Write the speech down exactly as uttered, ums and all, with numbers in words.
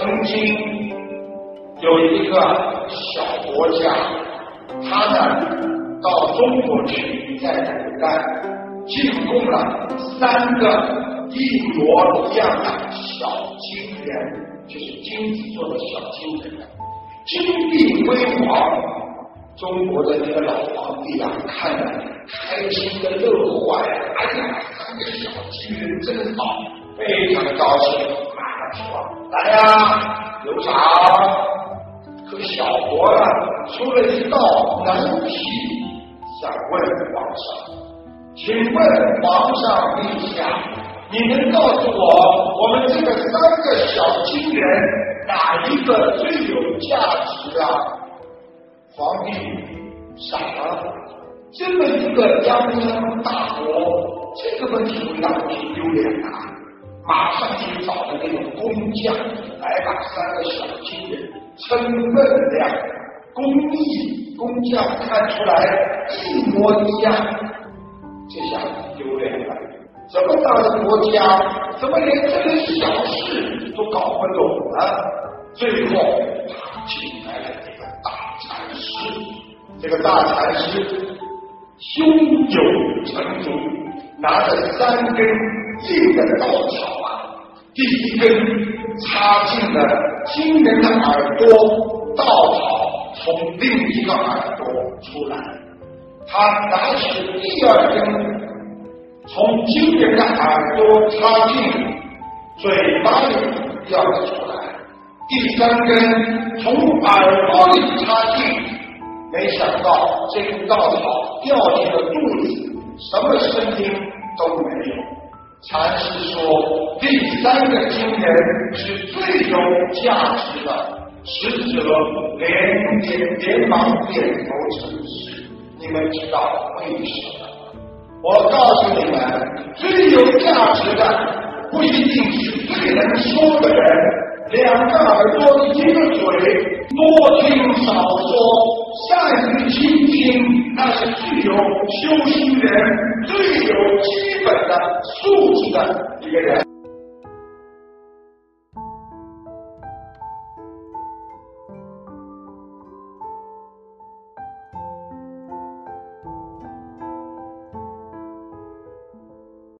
曾经有一个小国家，他呢到中国去，在古代进贡了三个一模一样的小金人，就是金子做的小金人，金碧辉煌。中国的那个老皇帝啊，看了开心的乐坏了，哎呀，三个小金人真好，非常的高兴，马上说：“来呀，有赏！”可小国啊，出了一道难题，想问皇上，请问皇上陛下，你能告诉我，我们这个三个小金人哪一个最有价值啊？皇帝傻了，这么一个泱泱大国，这个问题会让你丢脸啊！马上去找的那种工匠来把三个小金人称分量，工艺工匠看出来一模一样，这下丢脸了。这么大的国家，怎么连这点小事都搞不懂呢？最后他请来了这个大禅师，这个大禅师胸有成竹，拿着三根硬的稻草啊，第一根插进了金人的耳朵，稻草从另一个耳朵出来，他拿起第二根，从金人的耳朵插进嘴巴里掉了出来，第三根从耳朵里插进，没想到这根稻草掉进了肚子，什么声音都没有。禅师说，第三个金人是最有价值的，使者连连连忙点头称是。你们知道为什么吗？我告诉你们，最有价值的不一定是最能说的人，两个耳朵一个嘴，多听少说，善于倾听，那是具有修行人最有基本的素质的一个人。